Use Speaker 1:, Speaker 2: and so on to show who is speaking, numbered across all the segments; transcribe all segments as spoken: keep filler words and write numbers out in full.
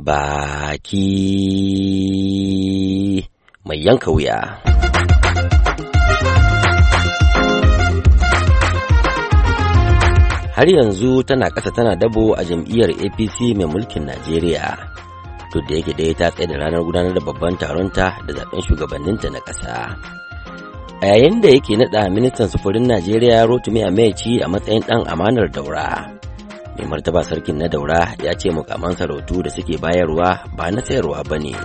Speaker 1: baki mai yanka wuya. Har yanzu tana ƙasa tana dabo a jam'iyyar A P C mai mulkin Najeriya, duk da yake dai ta tsaye da ranar gudanar da babban taronta da zaben shugabanninta na ƙasa. A yayin da yake naɗa ministan sufurin Najeriya Rotimi Amechi a matsayin ɗan amanar Daura, mai martaba sarkin na Daura ya ce mukaman sarautu da suke bayarwa ba na sayarwa ba ne.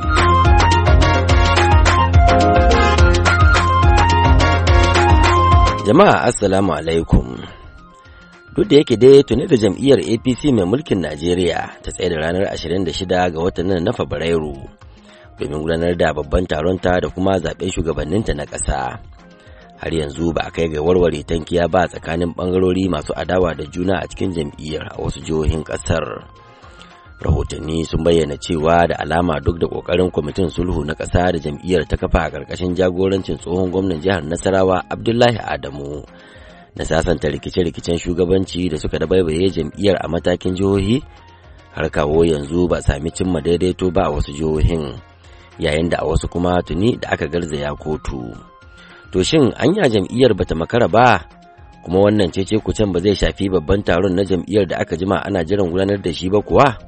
Speaker 1: Jama'a assalamu alaikum. Duk da yake dai tuni da jam'iyyar A P C mai mulkin Najeriya ta tsaye da ranar ashirin da shida ga watan nan na Fabrairu domin gudanar da babban taronta da kuma zaɓen shugabanninta na ƙasa. Har yanzu ba a kai ga warware tankiya ba tsakanin ɓangarori masu adawa da juna a cikin jam'iyyar a wasu jihohin ƙasar. Rahotanni sun bayyana cewa da alama duk da ƙoƙarin kwamitin sulhu na ƙasa da jam'iyyar ta kafa a ƙarƙashin jagorancin tsohon gwamnan jihar Nasarawa Abdullahi Adamu na sasanta rikice-rikicen shugabanci da suka dabaibaye jam'iyyar a matakin jihohi, har kawo yanzu ba sami cimma daidaito ba a wasu jihohin, yayin da a wasu kuma tuni da aka garzaya kotu. To shin anya jam'iyyar bata makara ba, kuma wannan cece kucen ba zai shafi babban taron na jam'iyyar da aka jima ana jiran gudanar da shi ba kuwa?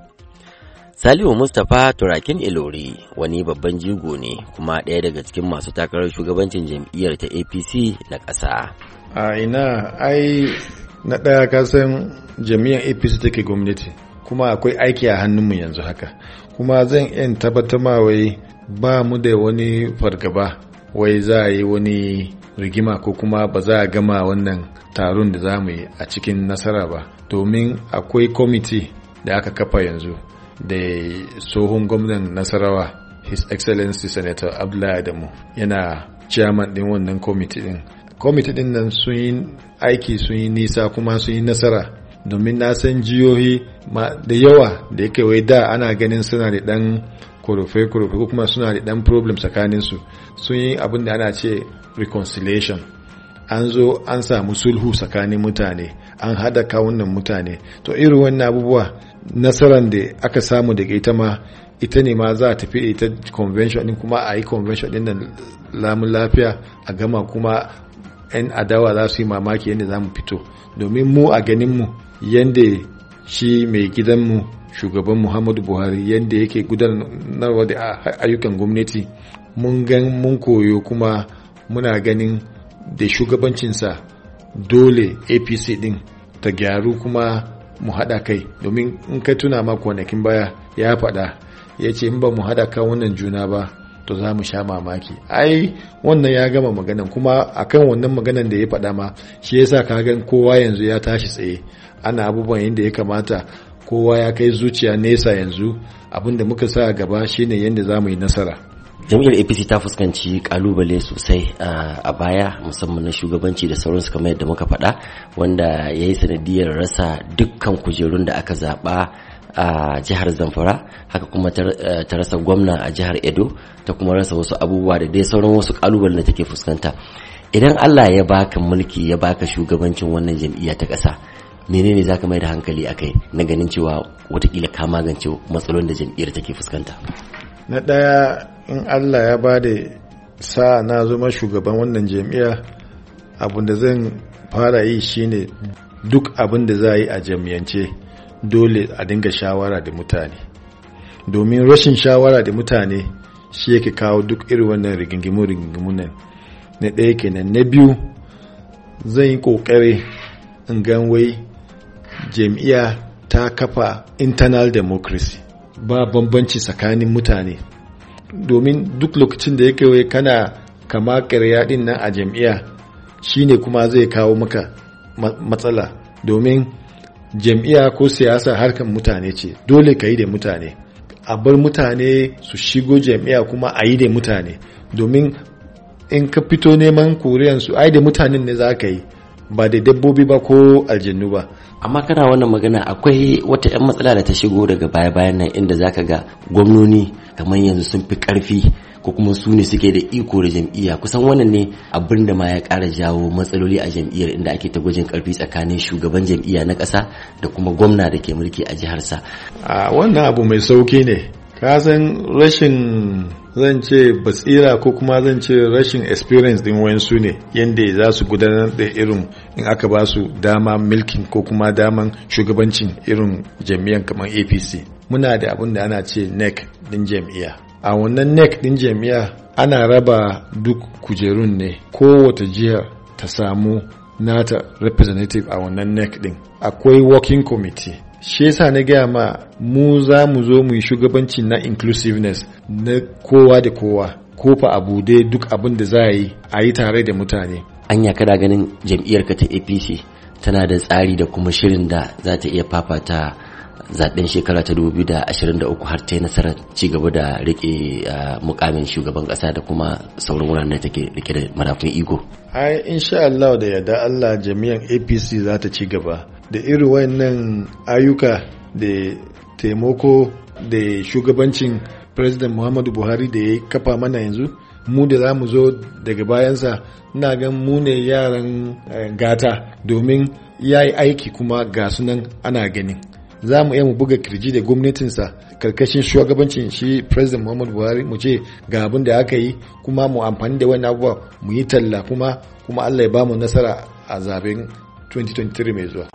Speaker 1: Salihu Mustapha Turakin Ilori wani babban jigo ne kuma ɗaya daga cikin masu takarar shugabancin jam'iyyar ta A P C na ƙasa.
Speaker 2: A ina ai na ɗaya kasan jami'an A P C take gwamnati, kuma akwai aiki a hannunmu yanzu haka, kuma zan iya tabbatar ma wai ba mu da wani fargaba wai za a yi wani rigima ko kuma ba za a gama wannan taron da za mu yi a cikin nasara ba, domin akwai kwamiti da aka kafa yanzu da tsohon gwamnan Nasarawa His Excellency Senator Abdullahi Adamu yana chairman din wannan kwamiti din. Kwamiti din nan sun yi aiki, sun yi nisa kuma sun yi nasara, domin na san jihohi da yawa da yake wai da ana ganin suna da dan kurufe-kurufe ko kuma suna da dan problem tsakaninsu, sun yi abin da ana ce reconciliation. An zo an samu sulhu tsakanin mutane, an hada kawunan mutane. To irin wannan abubuwa nasaran da aka samu daga ita ma ita ne ma za a tafi ita convention din, kuma a yi convention din nan lamun lafiya a gama, kuma 'yan adawa za su yi mamaki yadda za mu fito, domin mu a ganinmu yadda shi mai gidanmu shugaban Muhammadu Buhari yadda yake gudanarwa da ayyukan gwamnati mun gan mun koyo, kuma muna ganin da shugabancinsa dole A P C din ta gyaru kuma mu haɗa kai, domin in ka tuna ma kwanakin baya ya faɗa ya ce in ba mu haɗa kan wannan juna ba to za mu sha mamaki. Ai wannan ya gama maganan, kuma akan wannan maganan da ya faɗa ma shi yasa ka gan kowa yanzu ya tashi tsaye, ana abubuwan yadda ya kamata, kowa ya kai zuciya nesa yanzu. Abin da muka sa gaba shine yadda za mu yi nasara.
Speaker 1: Jam'iyyar A P C ta fuskanci kalubale sosai a baya, musamman na shugabanci da sauransu kamar yadda muka faɗa, wanda ya yi sanadiyar rasa dukkan kujerun da aka zaɓa a jihar Zamfara, haka kuma ta rasa gwamna a jihar Edo, ta kuma rasa wasu abubuwa da dai sauran wasu kalubalen da take fuskanta. Idan Allah ya baka mulki, ya baka shugabancin wannan jam'iyya ta ƙasa, menene zaka mai da hankali akai na ganin cewa watakila ka magance matsalolin da jam'iyyar take fuskanta?
Speaker 2: Na ɗaya, in Allah ya ba da sa na zama shugaban wannan jam'iyya, abin da zan fara yi shine duk abin da za a yi a jam'iyyance dole a dinga shawara da mutane, domin rashin shawara da mutane shi yake kawo duk irin wannan rigingimu rigingimu nan. Na ɗaya kenan. Na biyu, zan yi ƙoƙari in gan wai jam'iyya ta kafa internal democracy, ba bambanci tsakanin mutane, domin duk lokacin da yake wai kana kama ƙarya din nan a jam'iyya shine kuma zai kawo maka matsala, domin jam'iyya ko siyasa harkan mutane ce, dole ka yi da mutane, a bar mutane su shigo jam'iyya kuma a yi da mutane, domin in ka fito neman koriyansu ai da mutanen ne za ka yi, ba da dabbobi ba ko aljannu ba.
Speaker 1: Amma kana wannan magana, akwai wata 'yan matsala da ta shigo daga baya-bayan nan, inda zaka ga gwamnoni kamar yanzu sun fi karfi ko kuma su ne suke da iko da jam'iyya. Kusan wannan ne abin da ma ya ƙara jawo matsaloli a jam'iyyar, inda ake ta gwajin karfi tsakanin shugaban jam'iyya na ƙasa da kuma gwamna da ke mulki a jiharsa.
Speaker 2: A wannan abu mai sauki ne, ka san rashin zan ce basira ko kuma zan ce rashin experience din wayansu ne yadda za su gudanar da irin in aka ba su dama milkin ko kuma daman shugabancin irin jami'an kamar A P C. Muna da abin da ana ce N E C din jami'a. A wannan N E C din jami'a ana raba duk kujerun ne, kowace jiha ta samu nata representative a wannan N E C din. Akwai working committee. Shi yasa na gaya ma mu za mu zo mu yi shugabanci na inclusiveness na kowa da kowa, kofa abu dai duk abin da za a yi a yi tare da mutane.
Speaker 1: Anya kada ganin jam'iyyarka ta A P C tana da tsari da kuma shirin da za ta iya fafata zaben shekara ta dubu biyu da ashirin da uku har ta yi nasarar ci gaba da rike mukamin shugaban kasa da kuma sauran wuraren da take rike da marafin iko.
Speaker 2: Ai insha Allah da yarda Allah jami'an A P C za ta ci gaba da irin wayannan ayyuka da taimako da shugabancin President Muhammadu Buhari da ya kafa mana yanzu. Mu da za mu zo daga bayansa ina gan mu ne yaran gata domin ya yi aiki kuma ga sunan ana ganin. Za mu iya mu buga kirji da gwamnatinsa karkashin shugabancin shi President Muhammadu Buhari mu ce ga abin da aka yi kuma mu amfani da wani abubuwa mu yi talla kuma kuma Allah ya ba mu nasara a zaben twenty twenty-three mai zuwa.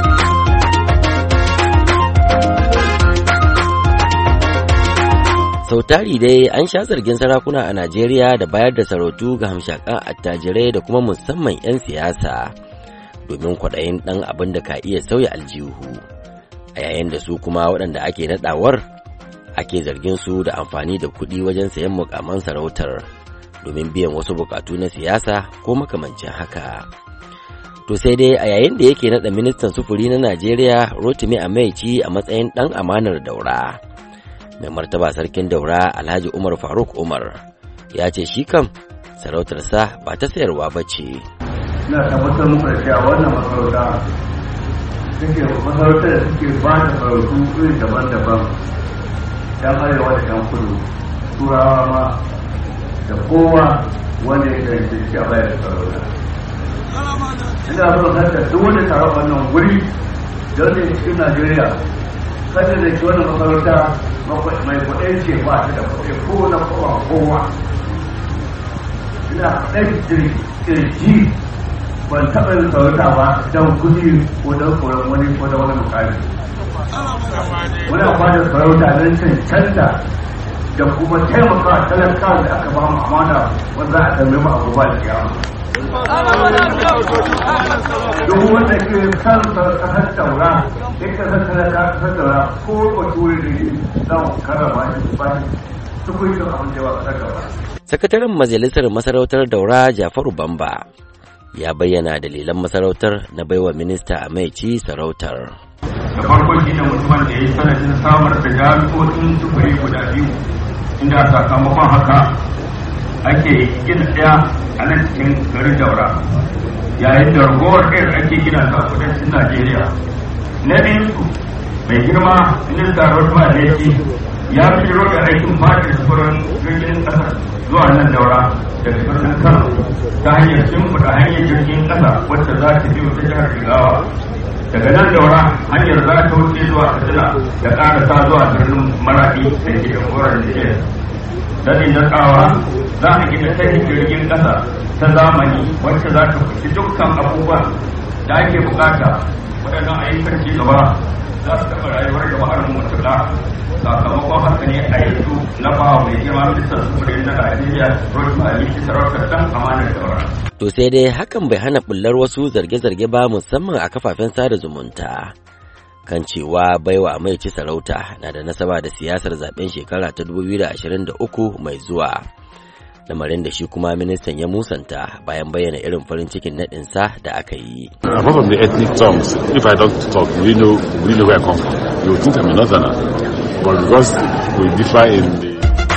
Speaker 1: Sau tari dai an sha zargin sarakuna a Najeriya da bayar da sarautu ga hamshakan attajirai da kuma musamman 'yan siyasa domin kwaɗayin ɗan abin da ka iya sauya aljihu. A yayin da su kuma waɗanda ake naɗawar ake zargin su da amfani da kuɗi wajen sayan mukaman sarautar domin biyan wasu buƙatu na siyasa ko makamancin haka. To sai dai a yayin da yake naɗa ministan sufuri na Najeriya Rotimi Amaici a matsayin ɗan amanar Daura. Mai martaba sarkin Daura Alhaji Umar Faruk Umar ya ce shi kam sarautarsa ba ta sayarwa ba ce.
Speaker 3: Ina tabbatar muku da cewa wannan masarauta take masarautar da suke ba da sarautu iri daban-daban dan arewa da dan kudu, turawa ma da kowa wanda ya da shi a bayar da sarauta. Ina so haka duk wanda taron wannan wuri don ne cikin Najeriya kada da shi wannan masarauta mai kwaɗayin ce ba ta da kwaɗe ko na kowa kowa. Ina ɗan kirji ban taɓa yin sarauta ba don kuɗi ko don koyon wani ko da wani mukami. Muna ba da sarauta don cancanta da kuma taimaka talakawa da aka ba mu amana wanda a tambaye mu abubuwa da kiyama. Duk wanda ke san kasar Daura, ya kasar talaka kasar Daura ko bature ne za mu karrama shi ba su kuyi don abin da yawa kasar Daura.
Speaker 1: Sakataren Majalisar Masarautar Daura Jafaru Bamba ya bayyana dalilan masarautar na baiwa minista Amaici sarautar.
Speaker 3: Da farko shi ne mutumin da ya yi sanadin samar da jami'o'in sufuri guda biyu, inda sakamakon haka ake gina ɗaya a nan cikin garin Daura, yayin da ragowar ɗaya ake gina ta a kudancin Najeriya. Na biyu, mai girma minista Rotimi Amaici ya fi da aikin fadar sufurin jirgin ƙasa zuwa nan Daura daga birnin Kano ta hanyar shimfiɗa hanyar jirgin ƙasa wacce za ta biyo ta jihar Jigawa. Daga nan Daura hanyar za ta wuce zuwa Katsina da ƙarasa zuwa birnin Maradi da ke jamhuriyar Nijar. Daɗin daɗawa za a gina tashar jirgin ƙasa ta zamani wacce za ta fushi dukkan abubuwan da ake buƙata. Waɗannan ayyukan ci gaba za su taɓa rayuwar jama'ar mu matuƙa. Sakamakon haka ne a yanzu na bawa mai girma ministan sufurin na Najeriya Rotimi Amaici sarautar ɗan amanar Daura.
Speaker 1: To sai dai hakan bai hana bullar wasu zarge-zarge ba musamman a kafafen sada zumunta kan cewa baiwa Amaici sarauta na da nasaba da siyasar zaben shekara ta dubu biyu da ashirin da uku mai zuwa. Lamarin da shi kuma ministan ya musanta bayan bayyana irin farin cikin naɗinsa da aka yi.
Speaker 4: Apart from the ethnic terms, if I don't talk, we know, we know where I come from. You think I'm a northerner, but because we differ in the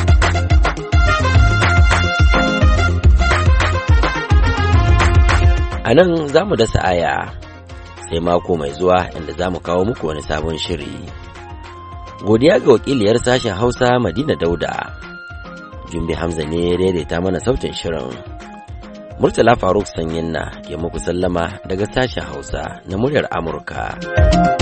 Speaker 1: A nan za mu dasa aya sai mako mai zuwa inda za mu kawo muku wani sabon shiri. Godiya ga wakiliyar sashen Hausa Madina Dauda. Jumbi Hamza ne ya daidaita mana sautin shirin. Murtala Faruk Sanyin na ke muku sallama daga sashen Hausa na muryar Amurka.